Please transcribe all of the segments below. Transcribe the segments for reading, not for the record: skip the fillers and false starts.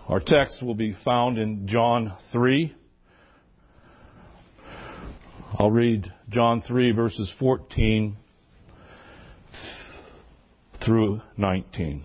Our text will be found in John 3. I'll read John 3 verses 14 through 19.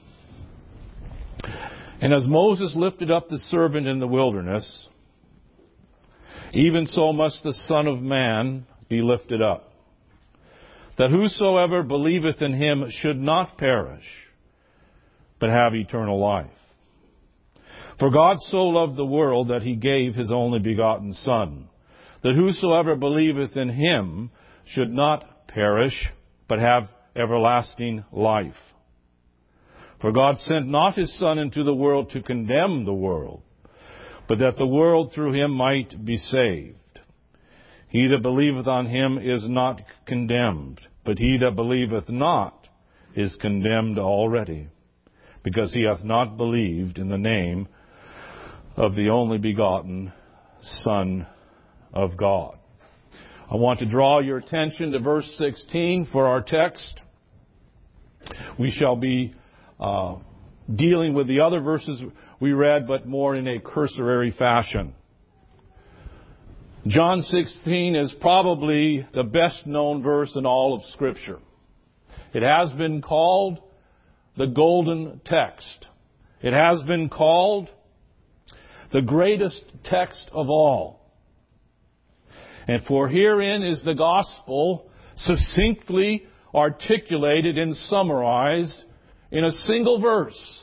And as Moses lifted up the serpent in the wilderness, even so must the Son of Man be lifted up, that whosoever believeth in him should not perish, but have eternal life. For God so loved the world that he gave his only begotten Son, that whosoever believeth in him should not perish, but have everlasting life. For God sent not his Son into the world to condemn the world, but that the world through him might be saved. He that believeth on him is not condemned, but he that believeth not is condemned already, because he hath not believed in the name of the only begotten Son of God. I want to draw your attention to verse 16 for our text. We shall be dealing with the other verses we read, but more in a cursory fashion. John 16 is probably the best known verse in all of Scripture. It has been called the golden text. It has been called the greatest text of all. And for herein is the gospel succinctly articulated and summarized in a single verse.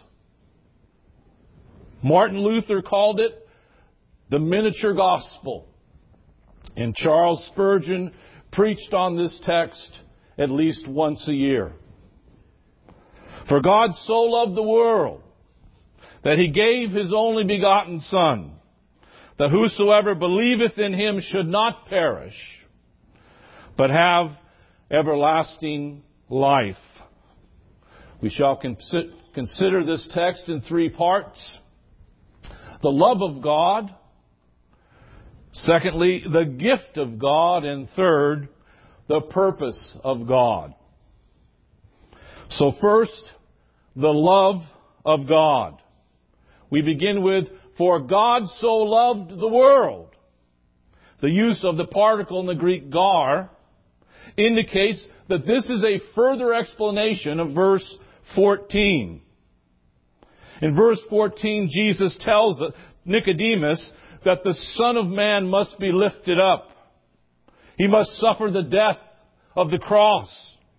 Martin Luther called it the miniature gospel. And Charles Spurgeon preached on this text at least once a year. For God so loved the world that he gave his only begotten Son, that whosoever believeth in him should not perish, but have everlasting life. We shall consider this text in three parts. The love of God. Secondly, the gift of God. And third, the purpose of God. So first, the love of God. We begin with, for God so loved the world. The use of the particle in the Greek gar indicates that this is a further explanation of verse 14. In verse 14, Jesus tells Nicodemus that the Son of Man must be lifted up. He must suffer the death of the cross.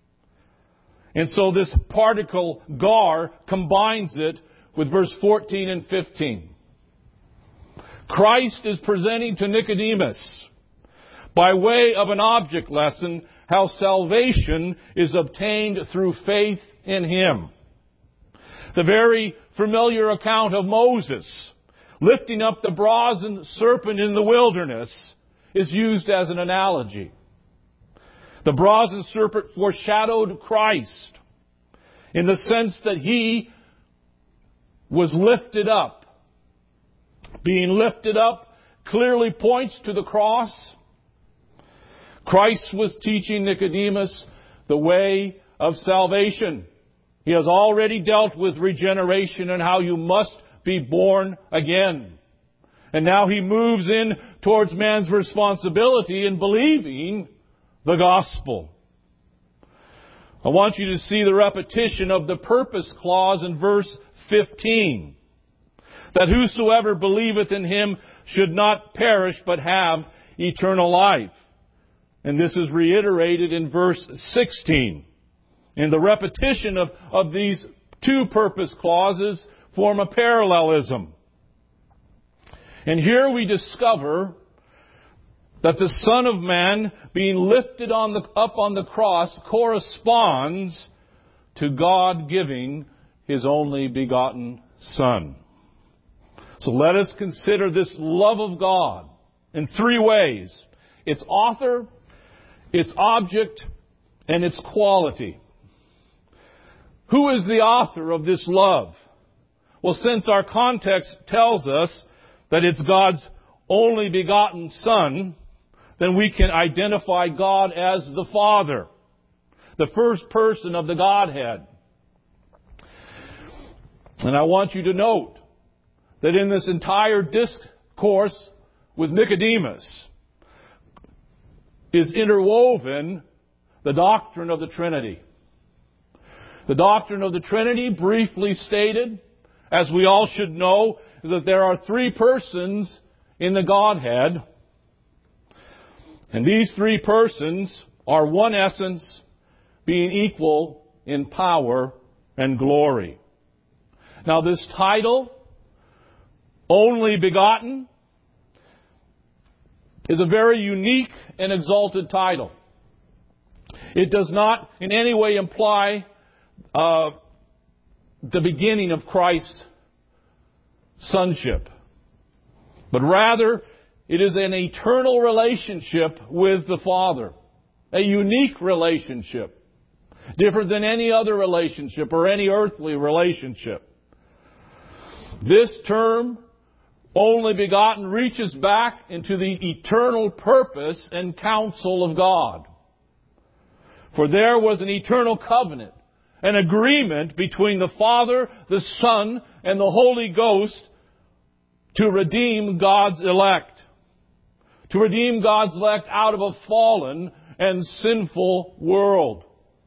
And so this particle gar combines it with verse 14 and 15. Christ is presenting to Nicodemus, by way of an object lesson, how salvation is obtained through faith in him. The very familiar account of Moses lifting up the brazen serpent in the wilderness is used as an analogy. The brazen serpent foreshadowed Christ in the sense that he was lifted up. Being lifted up clearly points to the cross. Christ was teaching Nicodemus the way of salvation. He has already dealt with regeneration and how you must be born again. And now he moves in towards man's responsibility in believing the gospel. I want you to see the repetition of the purpose clause in verse 15. That whosoever believeth in him should not perish but have eternal life. And this is reiterated in verse 16. And the repetition of these two purpose clauses form a parallelism. And here we discover that the Son of Man being lifted up on the cross corresponds to God giving his only begotten Son. So let us consider this love of God in three ways: its author, its object, and its quality. Who is the author of this love? Well, since our context tells us that it's God's only begotten Son, then we can identify God as the Father, the first person of the Godhead. And I want you to note that in this entire discourse with Nicodemus is interwoven the doctrine of the Trinity. The doctrine of the Trinity, briefly stated, as we all should know, is that there are three persons in the Godhead. And these three persons are one essence, being equal in power and glory. Now this title, Only Begotten, is a very unique and exalted title. It does not in any way imply the beginning of Christ's sonship, but rather it is an eternal relationship with the Father, a unique relationship, different than any other relationship or any earthly relationship. This term, only begotten, reaches back into the eternal purpose and counsel of God. For there was an eternal covenant, an agreement between the Father, the Son, and the Holy Ghost to redeem God's elect. To redeem God's elect out of a fallen and sinful world.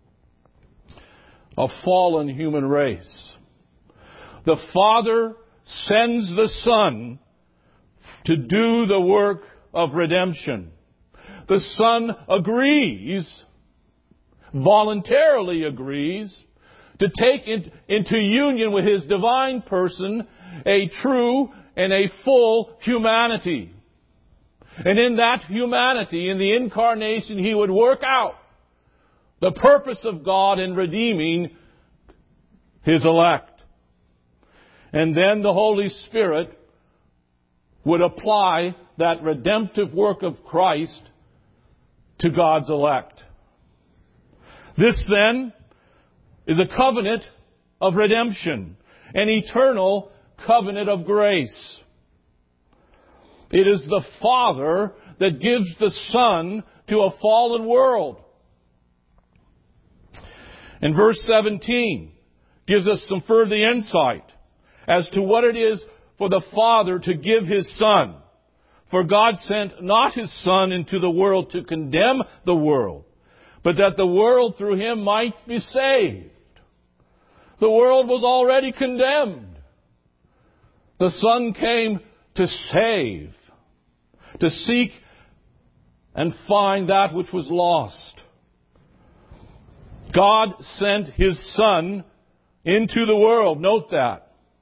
A fallen human race. The Father sends the Son to do the work of redemption. The Son agrees, voluntarily agrees, to take into union with His divine person a true and a full humanity. And in that humanity, in the incarnation, He would work out the purpose of God in redeeming His elect. And then the Holy Spirit would apply that redemptive work of Christ to God's elect. This then is a covenant of redemption, an eternal covenant of grace. It is the Father that gives the Son to a fallen world. And verse 17 gives us some further insight as to what it is for the Father to give His Son. For God sent not His Son into the world to condemn the world, but that the world through Him might be saved. The world was already condemned. The Son came to save, to seek and find that which was lost. God sent His Son into the world. Note that.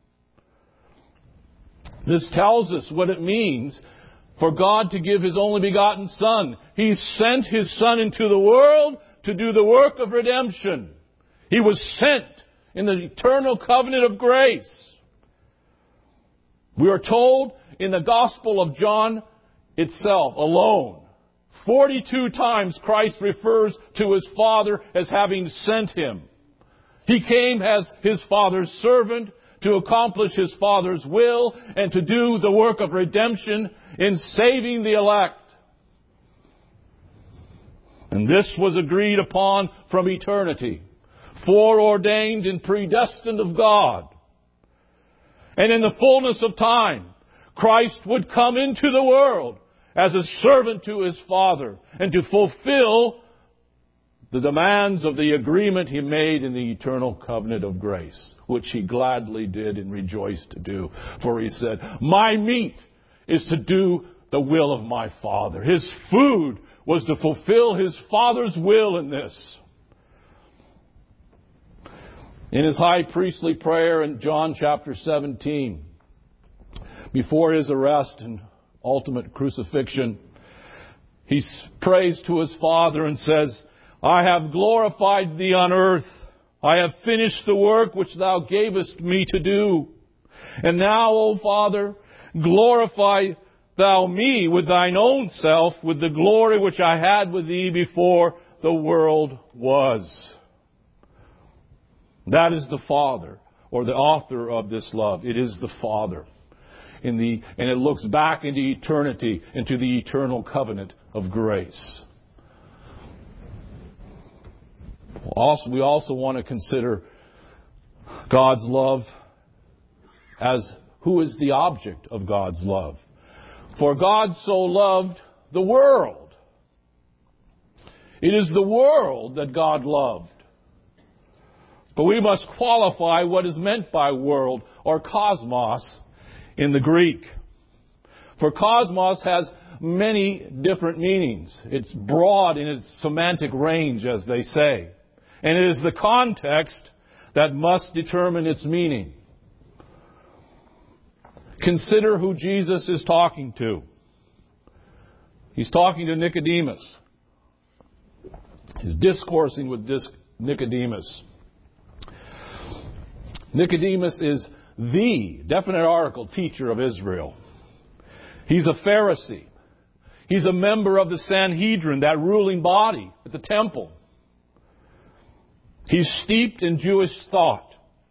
This tells us what it means for God to give His only begotten Son. He sent His Son into the world to do the work of redemption. He was sent in the eternal covenant of grace. We are told in the Gospel of John itself alone, 42 times Christ refers to His Father as having sent Him. He came as His Father's servant to accomplish His Father's will and to do the work of redemption in saving the elect. And this was agreed upon from eternity, foreordained and predestined of God. And in the fullness of time, Christ would come into the world as a servant to His Father and to fulfill the demands of the agreement He made in the eternal covenant of grace, which He gladly did and rejoiced to do. For He said, "My meat is to do the will of my Father." His food was to fulfill His Father's will in this. In His high priestly prayer in John chapter 17, before His arrest and ultimate crucifixion, He prays to His Father and says, "I have glorified Thee on earth. I have finished the work which Thou gavest me to do. And now, O Father, glorify Thou me with Thine own self, with the glory which I had with Thee before the world was." That is the Father, or the author of this love. It is the Father. And it looks back into eternity, into the eternal covenant of grace. We also want to consider God's love as who is the object of God's love. For God so loved the world. It is the world that God loved. But we must qualify what is meant by world, or cosmos, in the Greek. For cosmos has many different meanings. It's broad in its semantic range, as they say. And it is the context that must determine its meaning. Consider who Jesus is talking to. He's talking to Nicodemus. He's discoursing with Nicodemus. Nicodemus is the definite article teacher of Israel. He's a Pharisee. He's a member of the Sanhedrin, that ruling body at the temple. He's steeped in Jewish thought.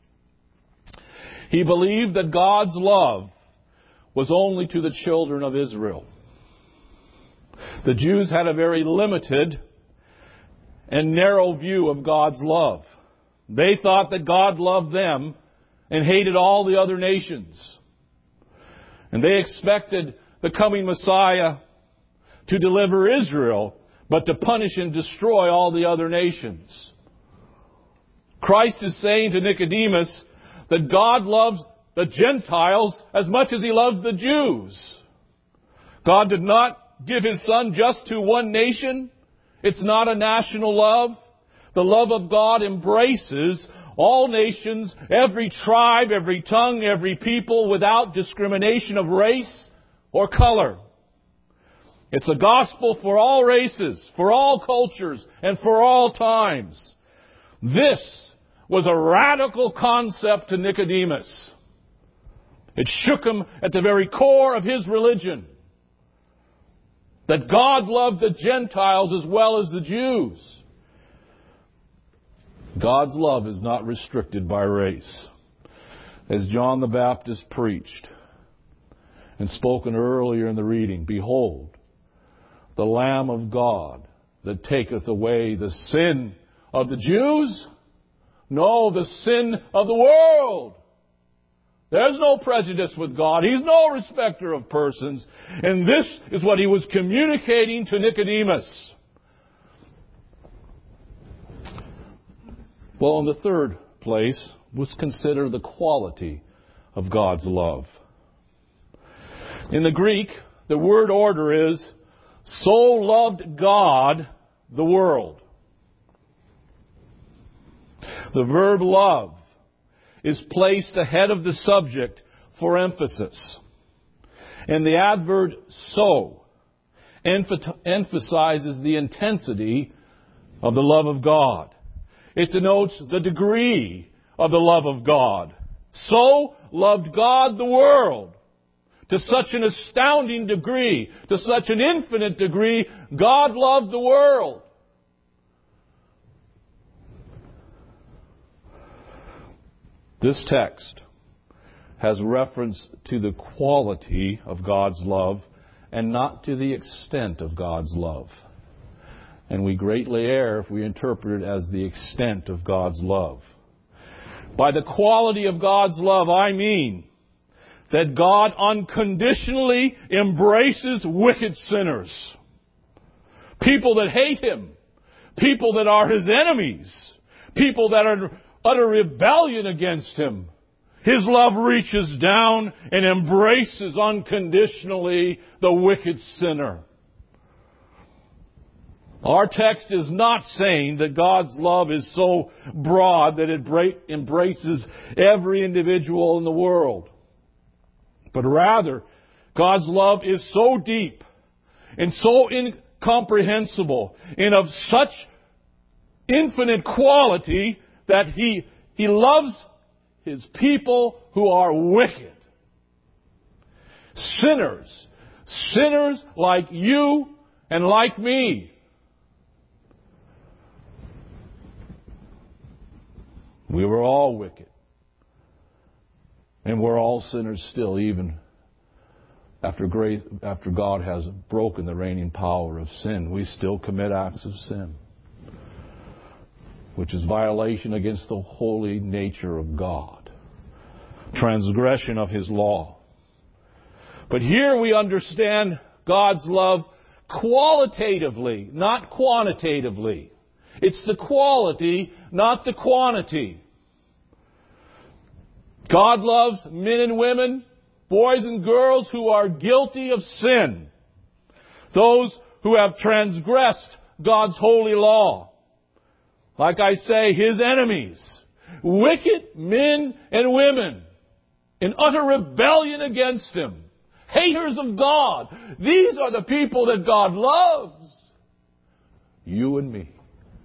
He believed that God's love was only to the children of Israel. The Jews had a very limited and narrow view of God's love. They thought that God loved them and hated all the other nations. And they expected the coming Messiah to deliver Israel, but to punish and destroy all the other nations. Christ is saying to Nicodemus that God loves the Gentiles as much as He loves the Jews. God did not give His Son just to one nation. It's not a national love. The love of God embraces all nations, every tribe, every tongue, every people, without discrimination of race or color. It's a gospel for all races, for all cultures, and for all times. This was a radical concept to Nicodemus. It shook him at the very core of his religion. That God loved the Gentiles as well as the Jews. God's love is not restricted by race. As John the Baptist preached and spoken earlier in the reading, behold, the Lamb of God that taketh away the sin of the Jews? No, the sin of the world. There's no prejudice with God. He's no respecter of persons. And this is what He was communicating to Nicodemus. Well, in the third place, let's consider the quality of God's love. In the Greek, the word order is, so loved God the world. The verb love is placed ahead of the subject for emphasis. And the adverb so emphasizes the intensity of the love of God. It denotes the degree of the love of God. So loved God the world. To such an astounding degree, to such an infinite degree, God loved the world. This text has reference to the quality of God's love and not to the extent of God's love. And we greatly err if we interpret it as the extent of God's love. By the quality of God's love, I mean that God unconditionally embraces wicked sinners. People that hate Him. People that are His enemies. People that are utter rebellion against Him. His love reaches down and embraces unconditionally the wicked sinner. Our text is not saying that God's love is so broad that it embraces every individual in the world. But rather, God's love is so deep and so incomprehensible and of such infinite quality that He loves His people who are wicked. Sinners. Sinners like you and like me. We were all wicked. And we're all sinners still, even after God has broken the reigning power of sin. We still commit acts of sin, which is violation against the holy nature of God. transgression of His law. But here we understand God's love qualitatively, not quantitatively. It's the quality, not the quantity. God loves men and women, boys and girls who are guilty of sin. Those who have transgressed God's holy law. Like I say, His enemies. Wicked men and women in utter rebellion against Him. Haters of God. These are the people that God loves. You and me.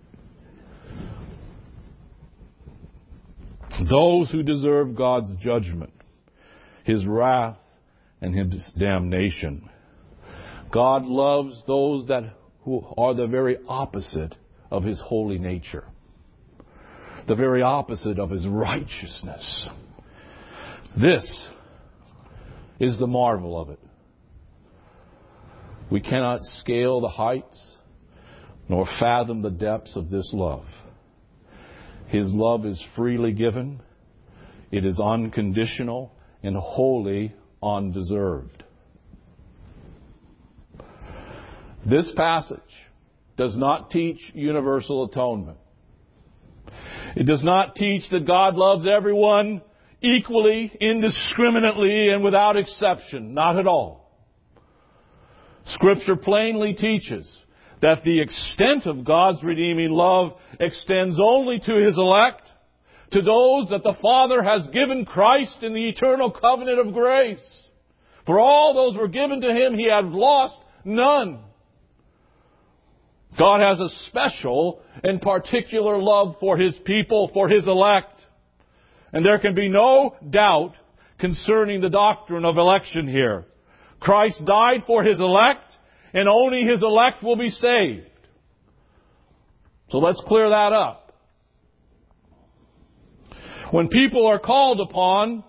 Those who deserve God's judgment, His wrath, and His damnation. God loves those who are the very opposite of His holy nature. The very opposite of His righteousness. This is the marvel of it. We cannot scale the heights nor fathom the depths of this love. His love is freely given. It is unconditional and wholly undeserved. This passage does not teach universal atonement. It does not teach that God loves everyone equally, indiscriminately, and without exception. Not at all. Scripture plainly teaches that the extent of God's redeeming love extends only to His elect, to those that the Father has given Christ in the eternal covenant of grace. For all those were given to Him, He had lost none. God has a special and particular love for His people, for His elect. And there can be no doubt concerning the doctrine of election here. Christ died for His elect, and only His elect will be saved. So let's clear that up. When people are called upon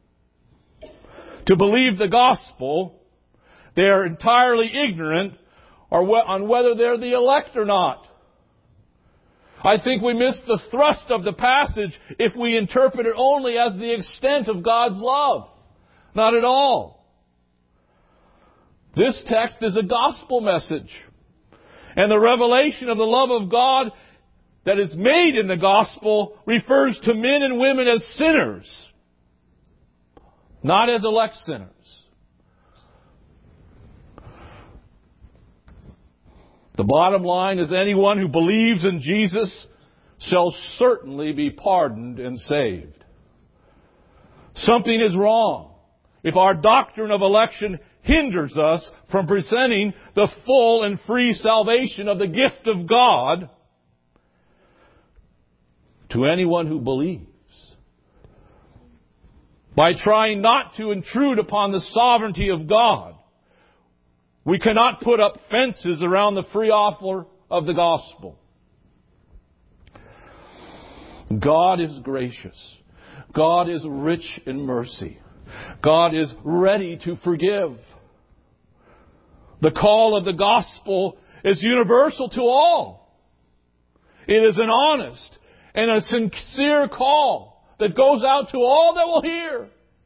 to believe the gospel, they are entirely ignorant on whether they're the elect or not. I think we miss the thrust of the passage if we interpret it only as the extent of God's love. Not at all. This text is a gospel message. And the revelation of the love of God that is made in the gospel refers to men and women as sinners, not as elect sinners. The bottom line is anyone who believes in Jesus shall certainly be pardoned and saved. Something is wrong if our doctrine of election hinders us from presenting the full and free salvation of the gift of God to anyone who believes. By trying not to intrude upon the sovereignty of God, we cannot put up fences around the free offer of the gospel. God is gracious. God is rich in mercy. God is ready to forgive. The call of the gospel is universal to all. It is an honest and a sincere call that goes out to all that will hear.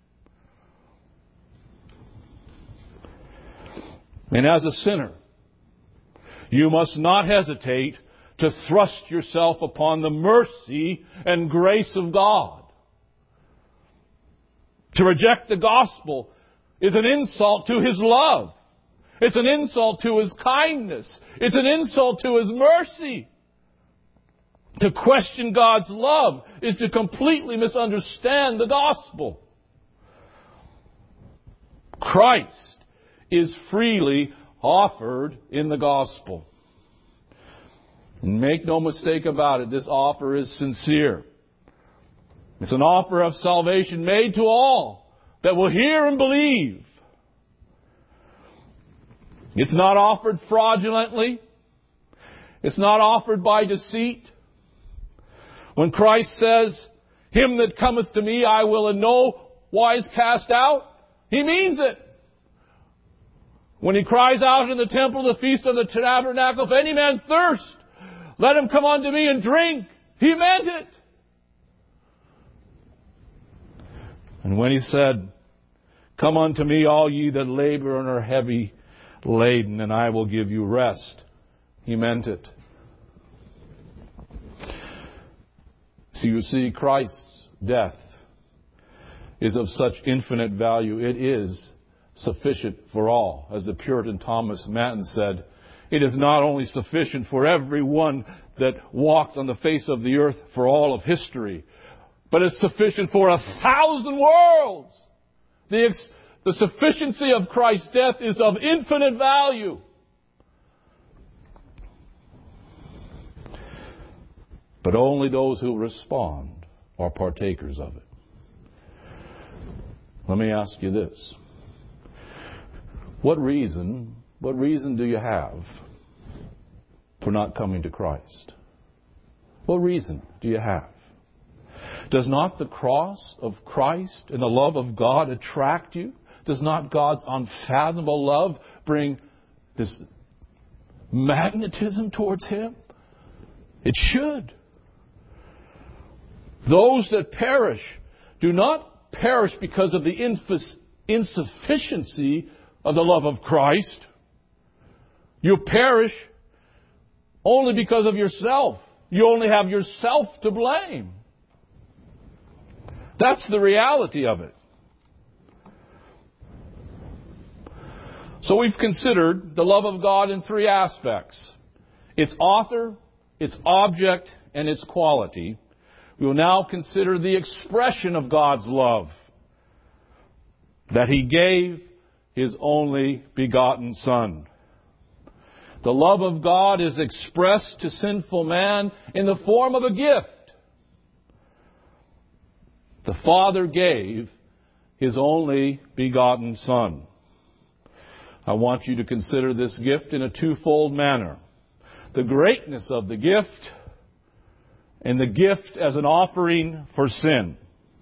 And as a sinner, you must not hesitate to thrust yourself upon the mercy and grace of God. To reject the gospel is an insult to His love. It's an insult to His kindness. It's an insult to His mercy. To question God's love is to completely misunderstand the gospel. Christ is freely offered in the gospel. And make no mistake about it, this offer is sincere. It's an offer of salvation made to all that will hear and believe. It's not offered fraudulently. It's not offered by deceit. When Christ says, "Him that cometh to me I will in no wise cast out," He means it. When He cries out in the temple, the feast of the tabernacle, "If any man thirst, let him come unto me and drink," He meant it. And when He said, "Come unto me, all ye that labor and are heavy laden, and I will give you rest," He meant it. So you see, Christ's death is of such infinite value. It is sufficient for all. As the Puritan Thomas Manton said, it is not only sufficient for everyone that walked on the face of the earth for all of history, but it's sufficient for 1,000 worlds. The sufficiency of Christ's death is of infinite value. But only those who respond are partakers of it. Let me ask you this. What reason do you have for not coming to Christ? What reason do you have? Does not the cross of Christ and the love of God attract you? Does not God's unfathomable love bring this magnetism towards Him? It should. Those that perish do not perish because of the insufficiency of the love of Christ. You perish only because of yourself. You only have yourself to blame. That's the reality of it. So we've considered the love of God in three aspects: its author, its object, and its quality. We will now consider the expression of God's love, that He gave His only begotten Son. The love of God is expressed to sinful man in the form of a gift. The Father gave His only begotten Son. I want you to consider this gift in a twofold manner: the greatness of the gift and the gift as an offering for sin.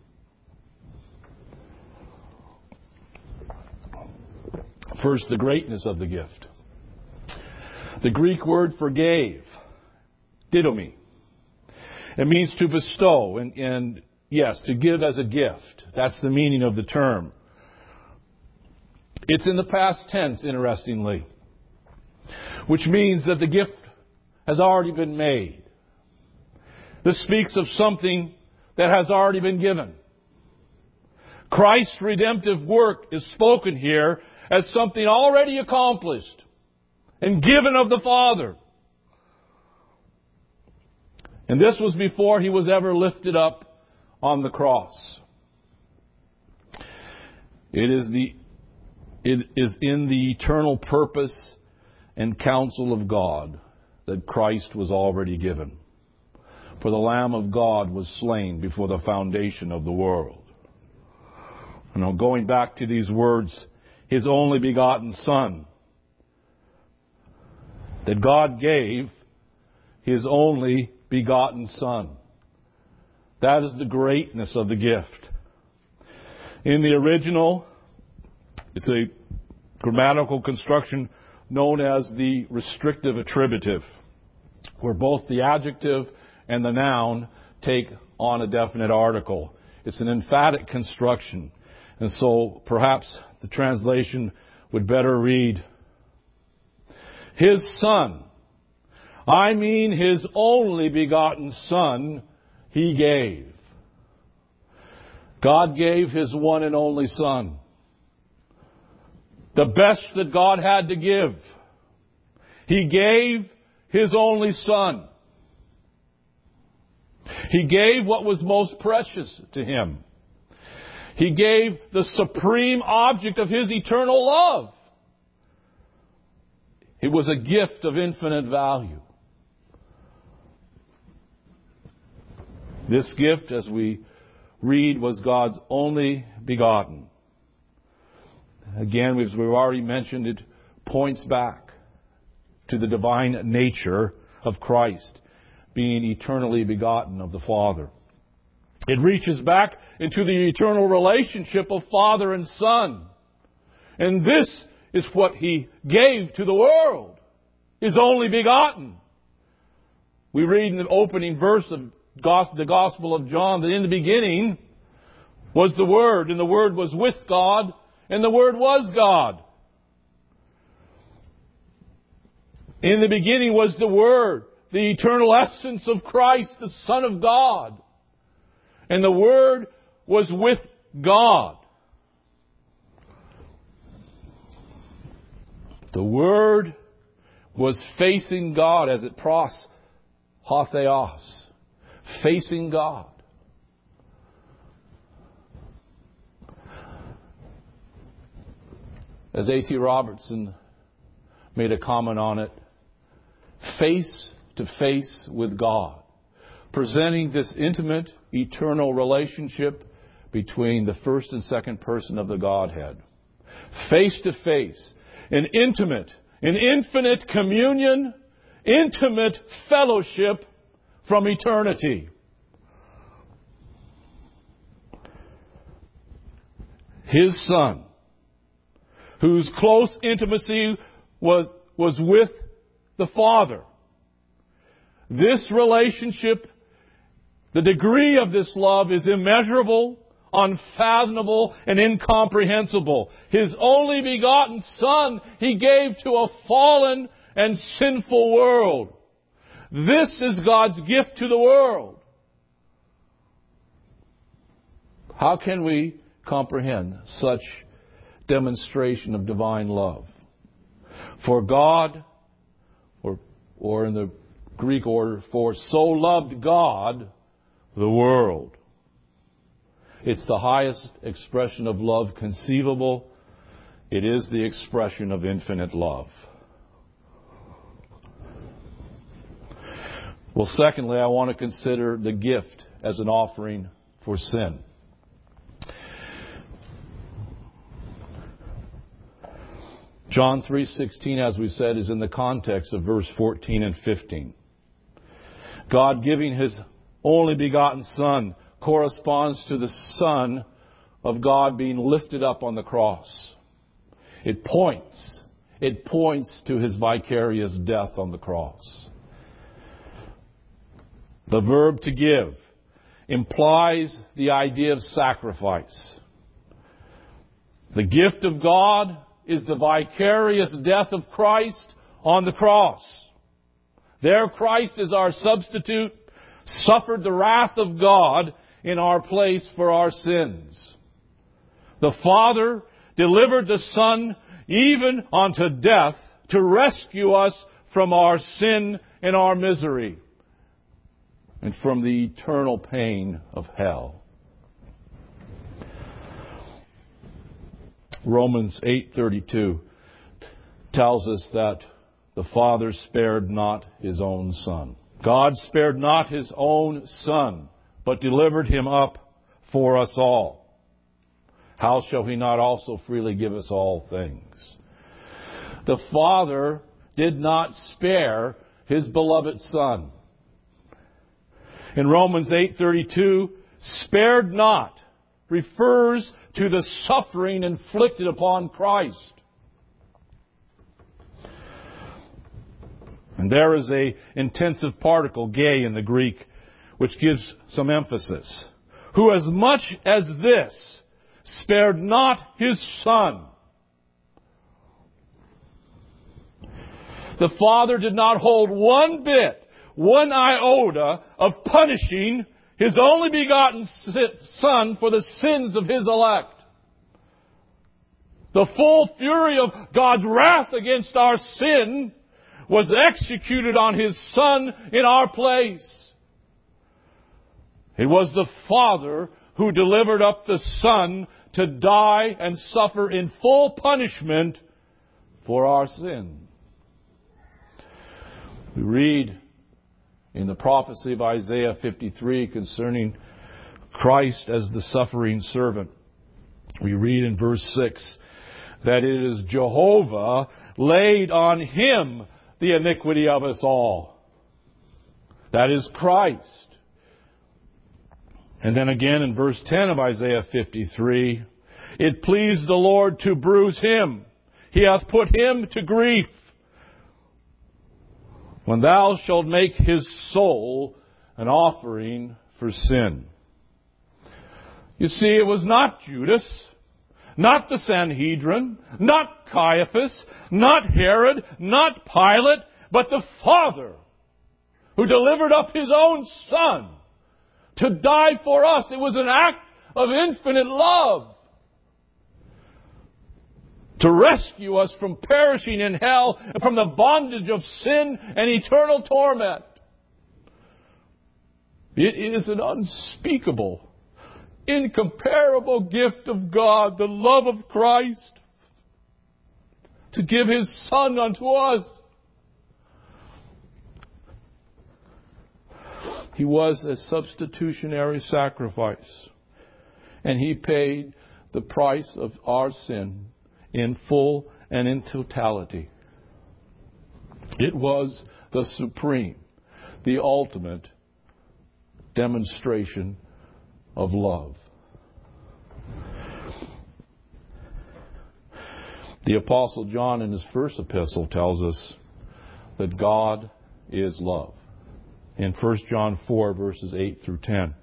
First, the greatness of the gift. The Greek word for gave, didomi. It means to bestow and yes, to give as a gift. That's the meaning of the term. It's in the past tense, interestingly, which means that the gift has already been made. This speaks of something that has already been given. Christ's redemptive work is spoken here as something already accomplished and given of the Father. And this was before He was ever lifted up on the cross. It is in the eternal purpose and counsel of God that Christ was already given. For the Lamb of God was slain before the foundation of the world. Now, going back to these words, His only begotten Son, that God gave His only begotten Son. That is the greatness of the gift. In the original, it's a grammatical construction known as the restrictive attributive, where both the adjective and the noun take on a definite article. It's an emphatic construction. And so perhaps the translation would better read, His Son, I mean His only begotten Son, He gave. God gave His one and only Son. The best that God had to give. He gave His only Son. He gave what was most precious to Him. He gave the supreme object of His eternal love. It was a gift of infinite value. This gift, as we read, was God's only begotten. Again, as we've already mentioned, it points back to the divine nature of Christ being eternally begotten of the Father. It reaches back into the eternal relationship of Father and Son. And this is what He gave to the world, His only begotten. We read in the opening verse of the Gospel of John that in the beginning was the Word, and the Word was with God, and the Word was God. In the beginning was the Word, the eternal essence of Christ, the Son of God. And the Word was with God. The Word was facing God as it pros, hotheos, facing God. As A.T. Robertson made a comment on it, face to face with God, presenting this intimate, eternal relationship between the first and second person of the Godhead. Face to face, an intimate, an infinite communion, intimate fellowship from eternity. His Son, whose close intimacy was with the Father. This relationship, the degree of this love is immeasurable, unfathomable, and incomprehensible. His only begotten Son He gave to a fallen and sinful world. This is God's gift to the world. How can we comprehend such demonstration of divine love? For God, or in the Greek order, for so loved God the world. It's the highest expression of love conceivable. It is the expression of infinite love. Well, secondly, I want to consider the gift as an offering for sin. John 3:16, as we said, is in the context of verse 14 and 15. God giving His only begotten Son corresponds to the Son of God being lifted up on the cross. It points to His vicarious death on the cross. The verb to give implies the idea of sacrifice. The gift of God is the vicarious death of Christ on the cross. There Christ is our substitute, suffered the wrath of God in our place for our sins. The Father delivered the Son even unto death to rescue us from our sin and our misery and from the eternal pain of hell. Romans 8:32 tells us that the Father spared not His own Son. God spared not His own Son, but delivered Him up for us all. How shall He not also freely give us all things? The Father did not spare His beloved Son. In Romans 8:32, spared not refers to the suffering inflicted upon Christ. And there is a intensive particle, gay, in the Greek, which gives some emphasis. Who as much as this spared not His Son. The Father did not hold one bit, one iota of punishing His only begotten Son for the sins of His elect. The full fury of God's wrath against our sin was executed on His Son in our place. It was the Father who delivered up the Son to die and suffer in full punishment for our sin. We read in the prophecy of Isaiah 53 concerning Christ as the suffering servant. We read in verse 6 that it is Jehovah laid on Him the iniquity of us all. That is Christ. And then again in verse 10 of Isaiah 53, it pleased the Lord to bruise Him. He hath put Him to grief. When thou shalt make His soul an offering for sin. You see, it was not Judas, not the Sanhedrin, not Caiaphas, not Herod, not Pilate, but the Father who delivered up His own Son to die for us. It was an act of infinite love to rescue us from perishing in hell and from the bondage of sin and eternal torment. It is an unspeakable, incomparable gift of God, the love of Christ, to give His Son unto us. He was a substitutionary sacrifice, and He paid the price of our sin in full and in totality. It was the supreme, the ultimate demonstration of love. The Apostle John in his first epistle tells us that God is love. In 1 John 4, verses 8 through 10.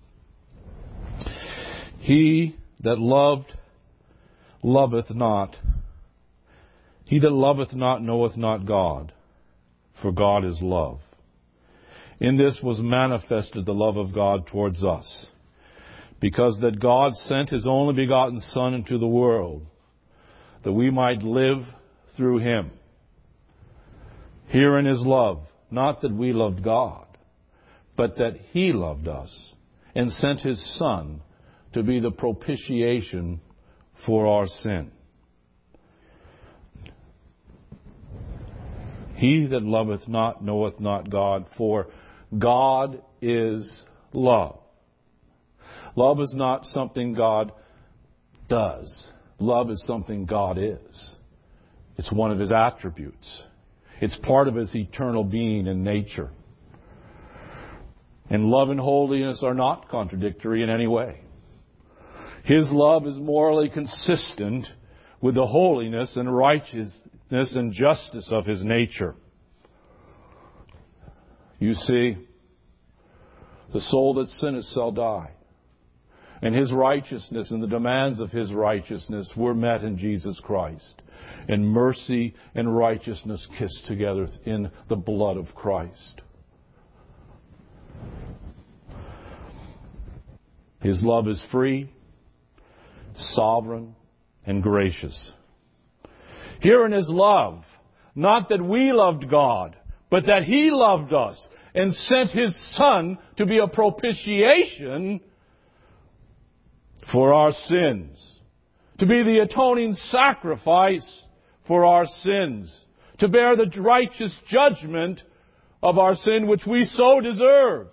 He that loveth not knoweth not God, for God is love. In this was manifested the love of God towards us, because that God sent His only begotten Son into the world, that we might live through Him. Herein is love, not that we loved God, but that He loved us and sent His Son to be the propitiation for our sin. He that loveth not knoweth not God, for God is love. Love is not something God does. Love is something God is. It's one of His attributes. It's part of His eternal being and nature. And love and holiness are not contradictory in any way. His love is morally consistent with the holiness and righteousness and justice of His nature. You see, the soul that sinneth shall die. And His righteousness and the demands of His righteousness were met in Jesus Christ. And mercy and righteousness kissed together in the blood of Christ. His love is free, sovereign, and gracious. Herein is love, not that we loved God, but that He loved us and sent His Son to be a propitiation for our sins, to be the atoning sacrifice for our sins, to bear the righteous judgment of our sin which we so deserved.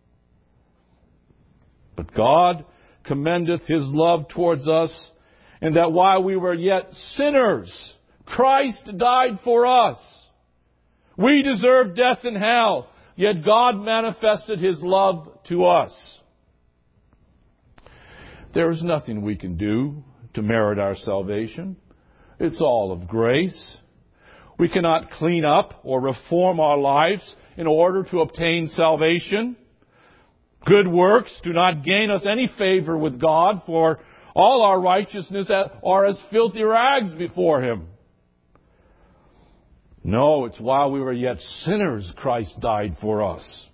But God commendeth His love towards us, and that while we were yet sinners, Christ died for us. We deserved death and hell, yet God manifested His love to us. There is nothing we can do to merit our salvation. It's all of grace. We cannot clean up or reform our lives in order to obtain salvation. Good works do not gain us any favor with God, for all our righteousness are as filthy rags before Him. No, it's while we were yet sinners Christ died for us.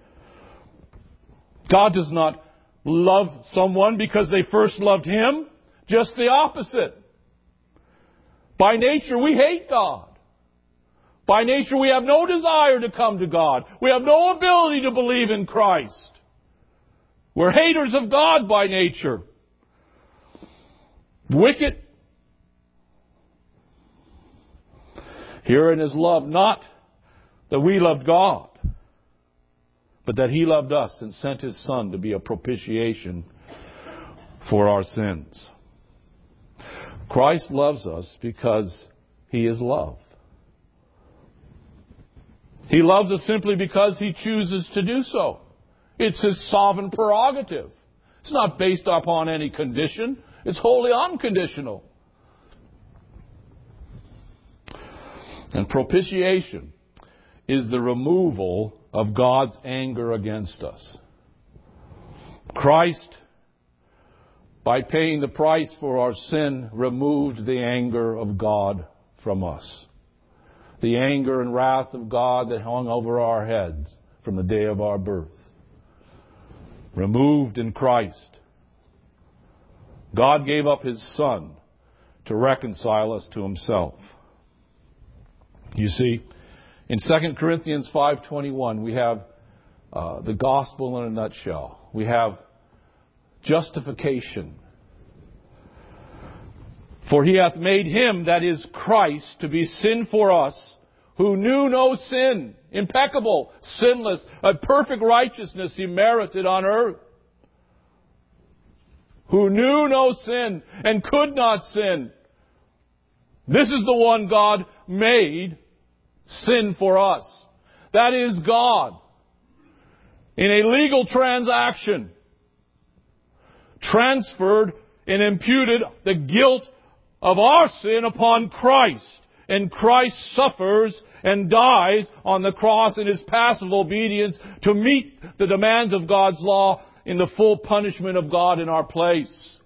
God does not love someone because they first loved Him. Just the opposite. By nature, we hate God. By nature, we have no desire to come to God. We have no ability to believe in Christ. We're haters of God by nature. Wicked. Herein is love, not that we loved God, but that He loved us and sent His Son to be a propitiation for our sins. Christ loves us because He is love. He loves us simply because He chooses to do so. It's His sovereign prerogative. It's not based upon any condition. It's wholly unconditional. And propitiation is the removal of God's anger against us. Christ by paying the price for our sin, removed the anger of God from us. The anger and wrath of God that hung over our heads from the day of our birth. Removed in Christ. God gave up His Son to reconcile us to Himself. You see, in 2 Corinthians 5:21, we have the gospel in a nutshell. We have justification. For He hath made Him, that is Christ, to be sin for us, who knew no sin, impeccable, sinless, a perfect righteousness He merited on earth. Who knew no sin and could not sin. This is the one God made sin for us. That is God. In a legal transaction, transferred and imputed the guilt of our sin upon Christ. And Christ suffers and dies on the cross in His passive obedience to meet the demands of God's law in the full punishment of God in our place.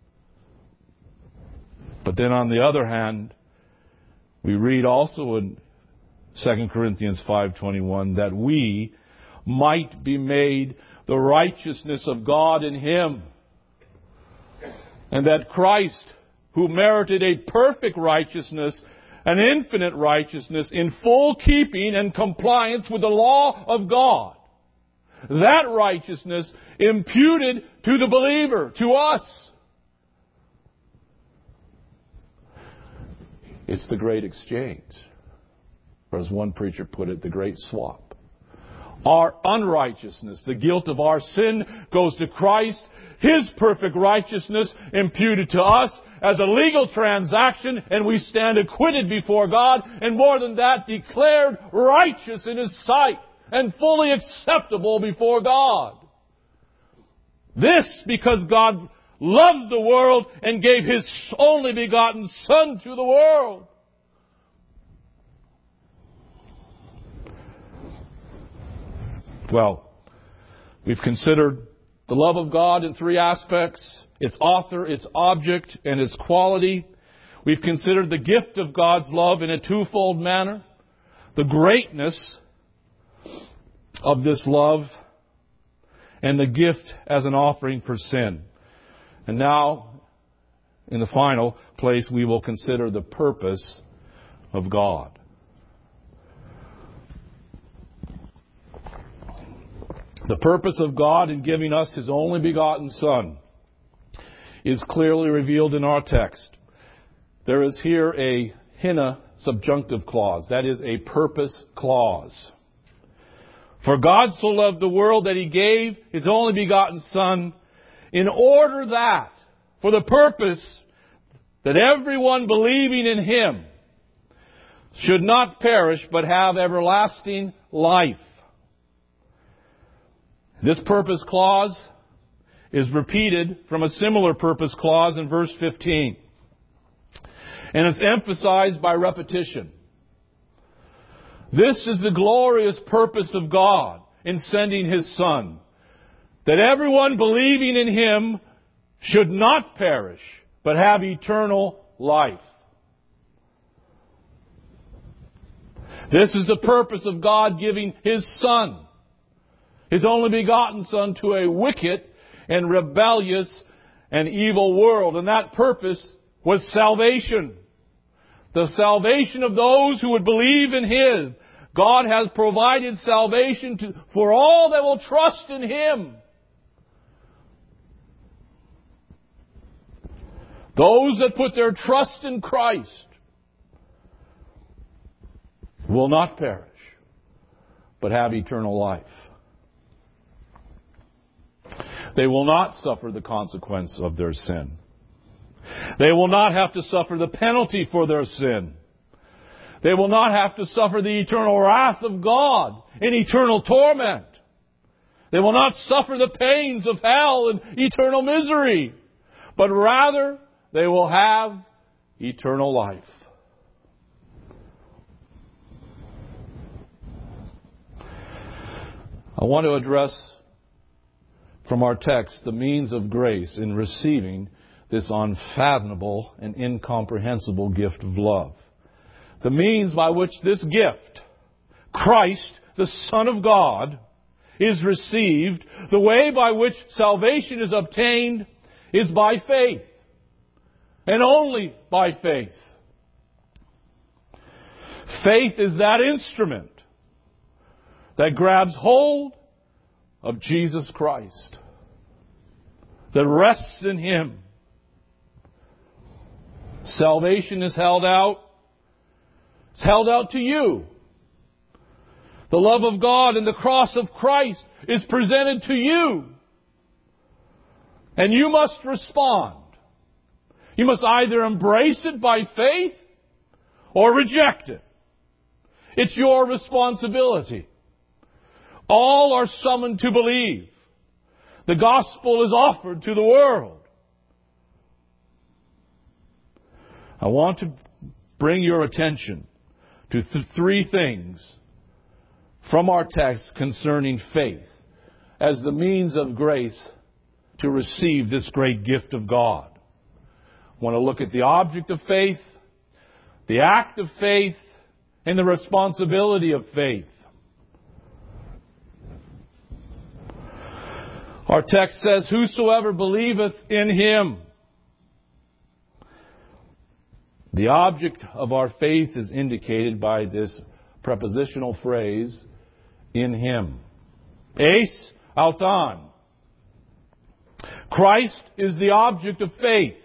But then on the other hand, we read also in 2 Corinthians 5:21 that we might be made the righteousness of God in Him. And that Christ, who merited a perfect righteousness, an infinite righteousness in full keeping and compliance with the law of God, that righteousness imputed to the believer, to us. It's the great exchange. Or as one preacher put it, the great swap. Our unrighteousness, the guilt of our sin, goes to Christ. His perfect righteousness imputed to us as a legal transaction, and we stand acquitted before God, and more than that, declared righteous in His sight and fully acceptable before God. This because God loved the world and gave His only begotten Son to the world. Well, we've considered the love of God in three aspects: its author, its object, and its quality. We've considered the gift of God's love in a twofold manner: the greatness of this love and the gift as an offering for sin. And now, in the final place, we will consider the purpose of God. The purpose of God in giving us His only begotten Son is clearly revealed in our text. There is here a hina subjunctive clause. That is a purpose clause. For God so loved the world that He gave His only begotten Son, in order that, for the purpose that everyone believing in Him should not perish but have everlasting life. This purpose clause is repeated from a similar purpose clause in verse 15. And it's emphasized by repetition. This is the glorious purpose of God in sending His Son, that everyone believing in Him should not perish, but have eternal life. This is the purpose of God giving His Son, His only begotten Son, to a wicked and rebellious and evil world. And that purpose was salvation. The salvation of those who would believe in Him. God has provided salvation for all that will trust in Him. Those that put their trust in Christ will not perish, but have eternal life. They will not suffer the consequence of their sin. They will not have to suffer the penalty for their sin. They will not have to suffer the eternal wrath of God in eternal torment. They will not suffer the pains of hell and eternal misery, but rather they will have eternal life. I want to address from our text the means of grace in receiving this unfathomable and incomprehensible gift of love. The means by which this gift, Christ, the Son of God, is received, the way by which salvation is obtained, is by faith. And only by faith. Faith is that instrument that grabs hold of Jesus Christ, that rests in Him. Salvation is held out. It's held out to you. The love of God and the cross of Christ is presented to you. And you must respond. You must either embrace it by faith or reject it. It's your responsibility. All are summoned to believe. The gospel is offered to the world. I want to bring your attention to three things from our text concerning faith as the means of grace to receive this great gift of God. I want to look at the object of faith, the act of faith, and the responsibility of faith. Our text says, "Whosoever believeth in Him." The object of our faith is indicated by this prepositional phrase, "in Him." Eis auton. Christ is the object of faith.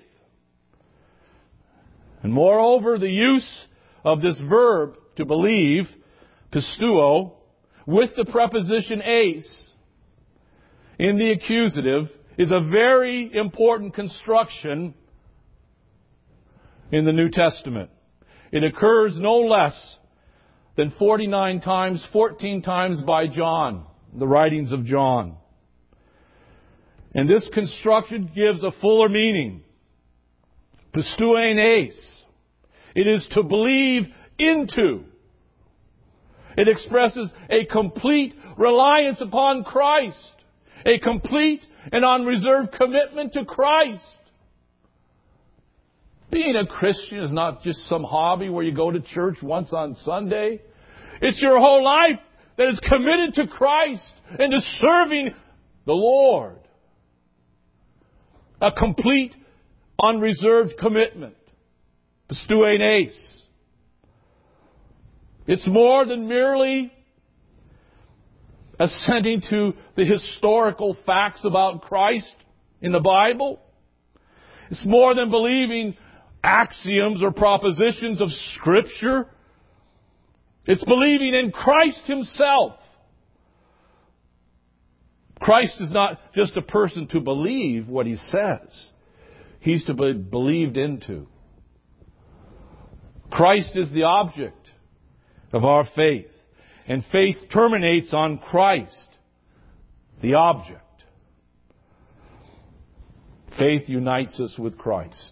And moreover, the use of this verb to believe, pisteuo, with the preposition eis in the accusative is a very important construction in the New Testament. It occurs no less than 49 times, 14 times by John, the writings of John. And this construction gives a fuller meaning. Pisteuein eis. It is to believe into. It expresses a complete reliance upon Christ. A complete and unreserved commitment to Christ. Being a Christian is not just some hobby where you go to church once on Sunday. It's your whole life that is committed to Christ and to serving the Lord. A complete, unreserved commitment. Pisteuein eis. It's more than merely assenting to the historical facts about Christ in the Bible. It's more than believing axioms or propositions of Scripture. It's believing in Christ Himself. Christ is not just a person to believe what He says. He's to be believed into. Christ is the object of our faith. And faith terminates on Christ, the object. Faith unites us with Christ.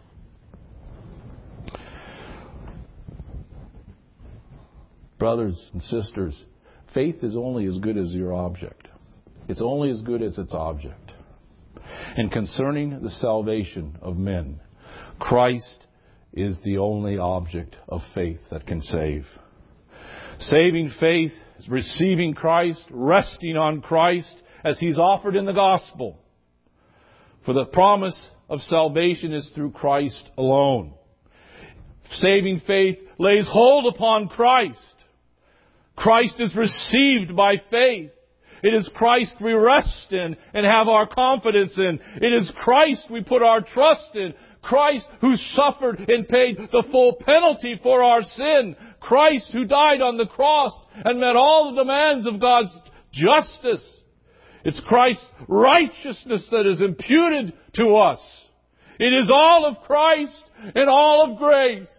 Brothers and sisters, faith is only as good as your object. It's only as good as its object. And concerning the salvation of men, Christ is the only object of faith that can save. Saving faith is receiving Christ, resting on Christ as He's offered in the gospel. For the promise of salvation is through Christ alone. Saving faith lays hold upon Christ. Christ is received by faith. It is Christ we rest in and have our confidence in. It is Christ we put our trust in. Christ who suffered and paid the full penalty for our sin. Christ who died on the cross and met all the demands of God's justice. It's Christ's righteousness that is imputed to us. It is all of Christ and all of grace.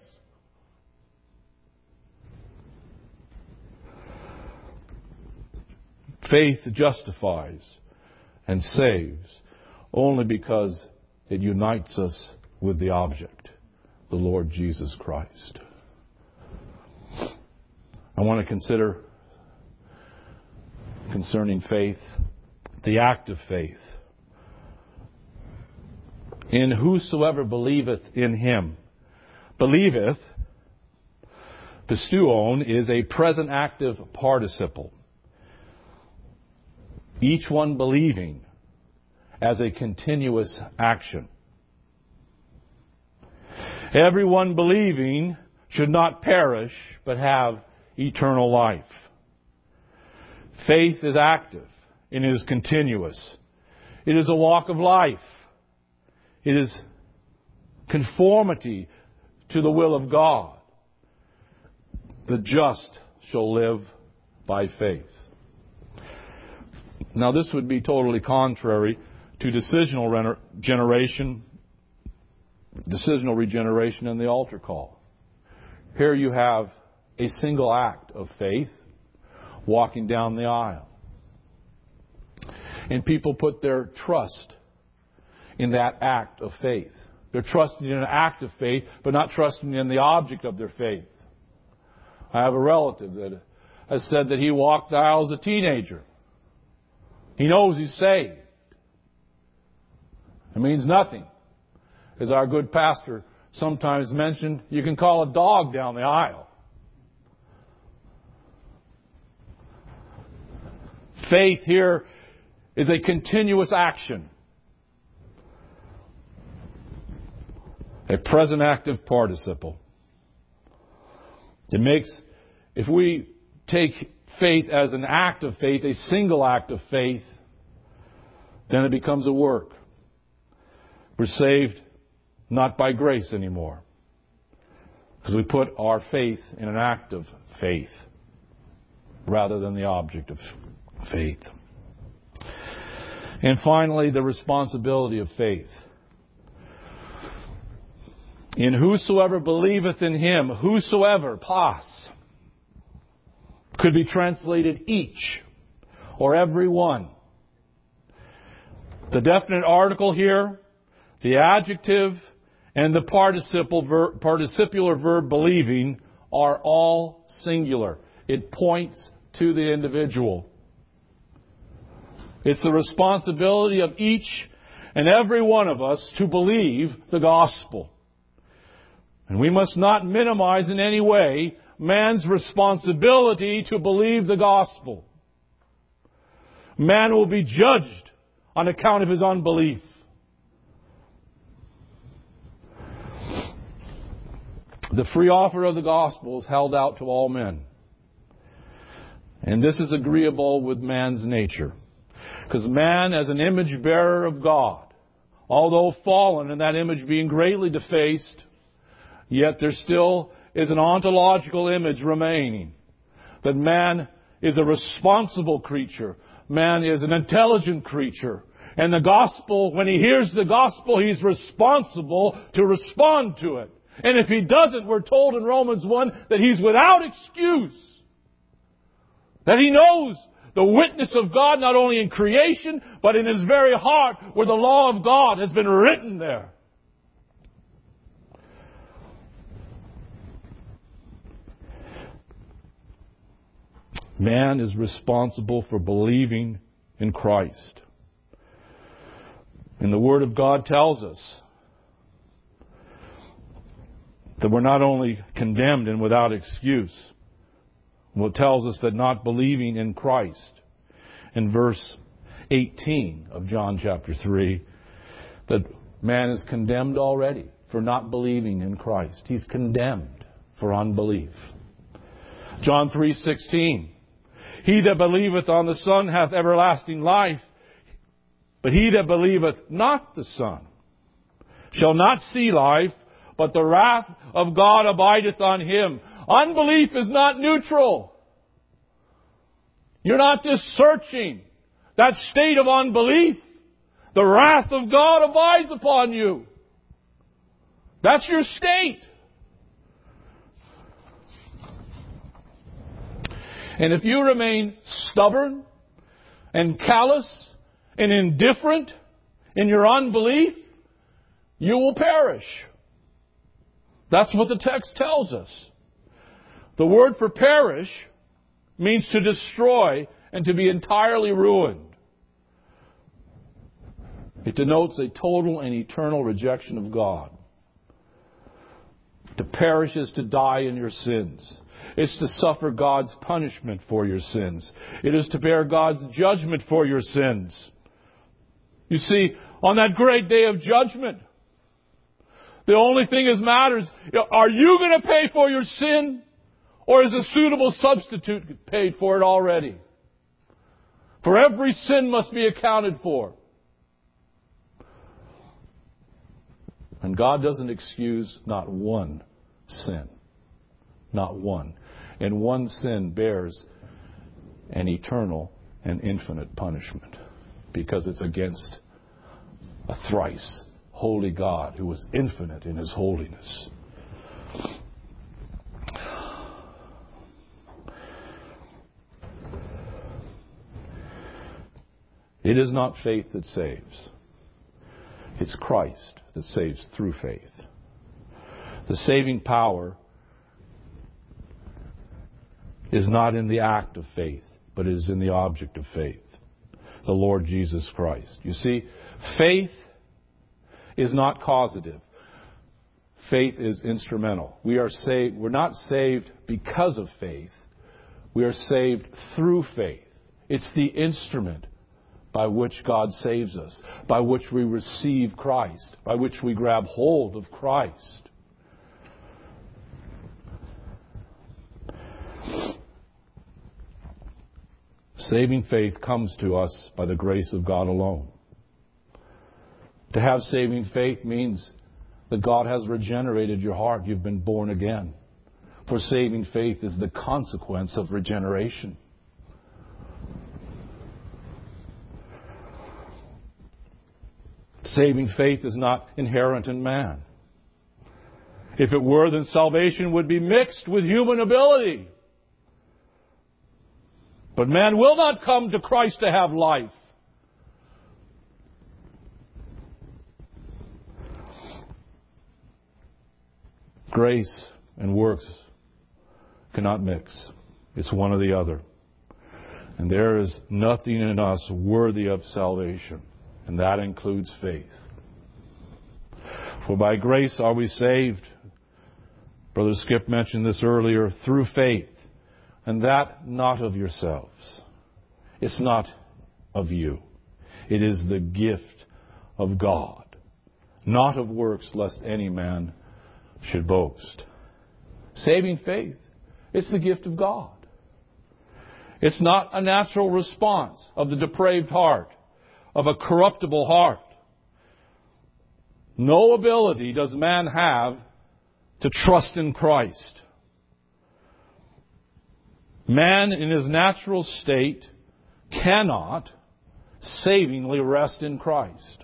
Faith justifies and saves only because it unites us with the object, the Lord Jesus Christ. I want to consider concerning faith the act of faith. In whosoever believeth in him. Believeth, pisteuon, is a present active participle. Each one believing as a continuous action. Everyone believing should not perish, but have eternal life. Faith is active and it is continuous. It is a walk of life. It is conformity to the will of God. The just shall live by faith. Now this would be totally contrary to decisional regeneration and the altar call. Here you have a single act of faith walking down the aisle. And people put their trust in that act of faith. They're trusting in an act of faith, but not trusting in the object of their faith. I have a relative that has said that he walked the aisle as a teenager. He knows he's saved. It means nothing. As our good pastor sometimes mentioned, you can call a dog down the aisle. Faith here is a continuous action. A present active participle. It makes, if we take faith as an act of faith, a single act of faith, then it becomes a work. We're saved not by grace anymore, because we put our faith in an act of faith rather than the object of faith. And finally, the responsibility of faith. In whosoever believeth in him, whosoever, pas, could be translated each or every one. The definite article here, the adjective, and the participular verb believing are all singular. It points to the individual. It's the responsibility of each and every one of us to believe the gospel. And we must not minimize in any way man's responsibility to believe the gospel. Man will be judged on account of his unbelief. The free offer of the gospel is held out to all men. And this is agreeable with man's nature. Because man, as an image bearer of God, although fallen and that image being greatly defaced, yet there still is an ontological image remaining. That man is a responsible creature. Man is an intelligent creature. And the gospel, when he hears the gospel, he's responsible to respond to it. And if he doesn't, we're told in Romans 1 that he's without excuse. That he knows the witness of God not only in creation, but in his very heart where the law of God has been written there. Man is responsible for believing in Christ. And the Word of God tells us that we're not only condemned and without excuse. Well, it tells us that not believing in Christ, in verse 18 of John chapter 3, that man is condemned already for not believing in Christ. He's condemned for unbelief. John 3:16, he that believeth on the Son hath everlasting life, but he that believeth not the Son shall not see life, but the wrath of God abideth on him. Unbelief is not neutral. You're not just searching that state of unbelief. The wrath of God abides upon you. That's your state. And if you remain stubborn and callous and indifferent in your unbelief, you will perish. That's what the text tells us. The word for perish means to destroy and to be entirely ruined. It denotes a total and eternal rejection of God. To perish is to die in your sins. It's to suffer God's punishment for your sins. It is to bear God's judgment for your sins. You see, on that great day of judgment, the only thing that matters, are you going to pay for your sin? Or is a suitable substitute paid for it already? For every sin must be accounted for. And God doesn't excuse not one sin. Not one. And one sin bears an eternal and infinite punishment, because it's against a thrice holy God who is infinite in His holiness. It is not faith that saves. It's Christ that saves through faith. The saving power is not in the act of faith, but it is in the object of faith, the Lord Jesus Christ. You see, faith is not causative. Faith is instrumental. We are saved. We're not saved because of faith. We are saved through faith. It's the instrument by which God saves us, by which we receive Christ, by which we grab hold of Christ. Saving faith comes to us by the grace of God alone. To have saving faith means that God has regenerated your heart. You've been born again. For saving faith is the consequence of regeneration. Saving faith is not inherent in man. If it were, then salvation would be mixed with human ability. But man will not come to Christ to have life. Grace and works cannot mix. It's one or the other. And there is nothing in us worthy of salvation. And that includes faith. For by grace are we saved. Brother Skip mentioned this earlier, through faith. And that not of yourselves. It's not of you. It is the gift of God. Not of works, lest any man should boast. Saving faith, it's the gift of God. It's not a natural response of the depraved heart, of a corruptible heart. No ability does man have to trust in Christ. Man in his natural state cannot savingly rest in Christ.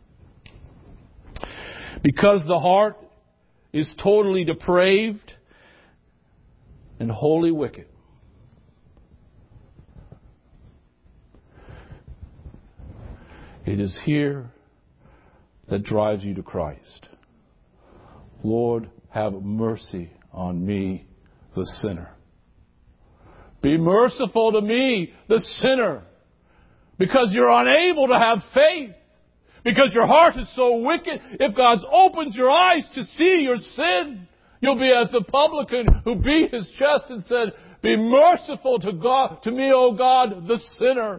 Because the heart is totally depraved and wholly wicked. It is here that drives you to Christ. Lord, have mercy on me, the sinner. Be merciful to me, the sinner. Because you're unable to have faith. Because your heart is so wicked. If God opens your eyes to see your sin, you'll be as the publican who beat his chest and said, be merciful to God, to me, O God, the sinner.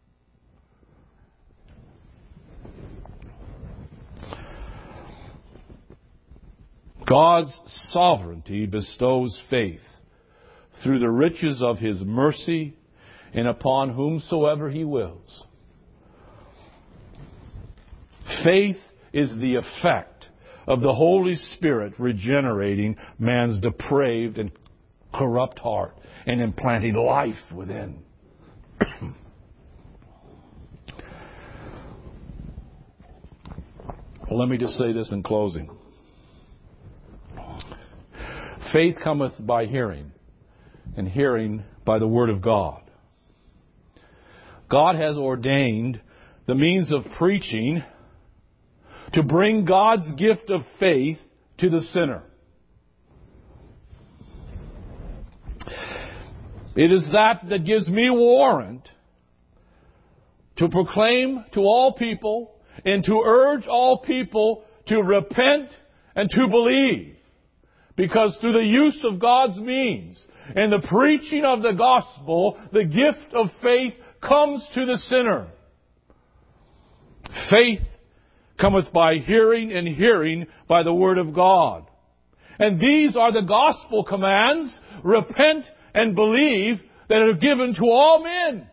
God's sovereignty bestows faith through the riches of His mercy and upon whomsoever He wills. Faith is the effect of the Holy Spirit regenerating man's depraved and corrupt heart and implanting life within. Well, let me just say this in closing. Faith cometh by hearing, and hearing by the Word of God. God has ordained the means of preaching to bring God's gift of faith to the sinner. It is that gives me warrant to proclaim to all people and to urge all people to repent and to believe. Because through the use of God's means and the preaching of the gospel, the gift of faith comes to the sinner. Faith cometh by hearing, and hearing by the word of God. And these are the gospel commands, repent and believe, that are given to all men.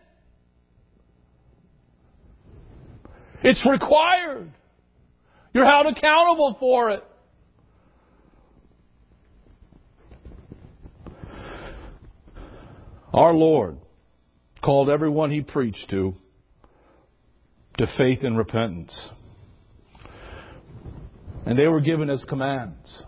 It's required. You're held accountable for it. Our Lord called everyone He preached to faith and repentance. And they were given as commands.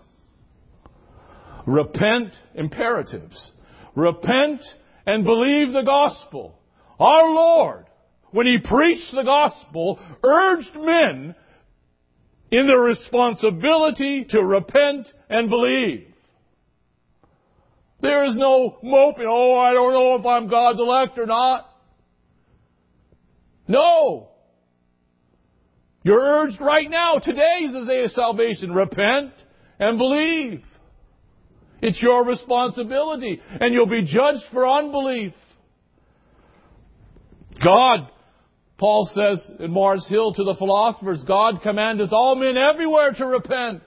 Repent, imperatives. Repent and believe the gospel. Our Lord, when He preached the gospel, urged men in their responsibility to repent and believe. There is no moping, I don't know if I'm God's elect or not. No. You're urged right now. Today is the day of salvation. Repent and believe. It's your responsibility. And you'll be judged for unbelief. God, Paul says in Mars Hill to the philosophers, God commandeth all men everywhere to repent.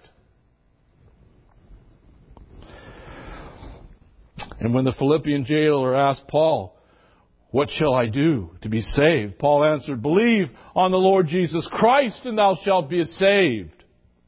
And when the Philippian jailer asked Paul, what shall I do to be saved? Paul answered, believe on the Lord Jesus Christ and thou shalt be saved.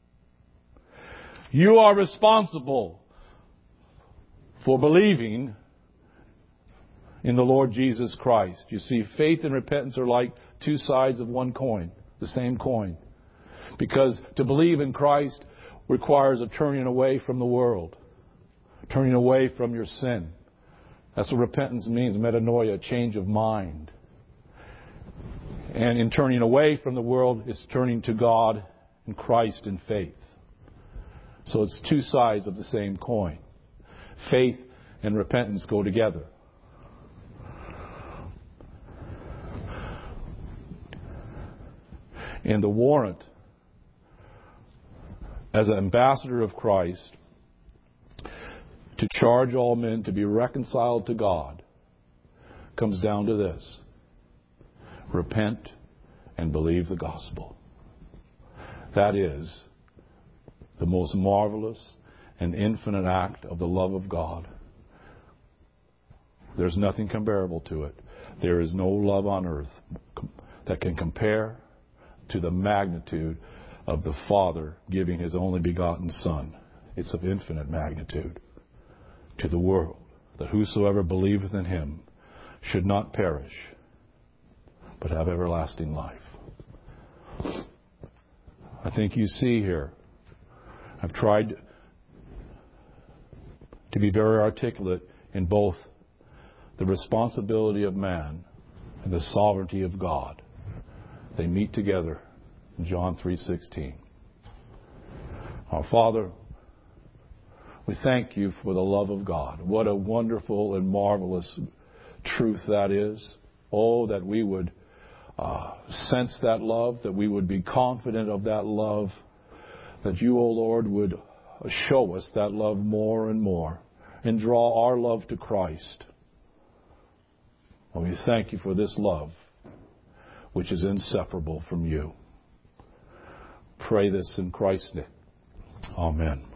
You are responsible for believing in the Lord Jesus Christ. You see, faith and repentance are like two sides of one coin, the same coin. Because to believe in Christ requires a turning away from the world, turning away from your sin. That's what repentance means, metanoia, change of mind. And in turning away from the world, it's turning to God and Christ in faith. So it's two sides of the same coin. Faith and repentance go together. And the warrant as an ambassador of Christ to charge all men to be reconciled to God comes down to this: repent and believe the gospel. That is the most marvelous and infinite act of the love of God. There's nothing comparable to it. There is no love on earth that can compare to the magnitude of the Father giving His only begotten Son. It's of infinite magnitude to the world, that whosoever believeth in Him should not perish, but have everlasting life. I think you see here, I've tried to be very articulate in both the responsibility of man and the sovereignty of God. They meet together in John 3:16. Our Father, we thank You for the love of God. What a wonderful and marvelous truth that is. Oh, that we would sense that love, that we would be confident of that love, that You, O Lord, would show us that love more and more and draw our love to Christ. And we thank You for this love, which is inseparable from You. Pray this in Christ's name. Amen.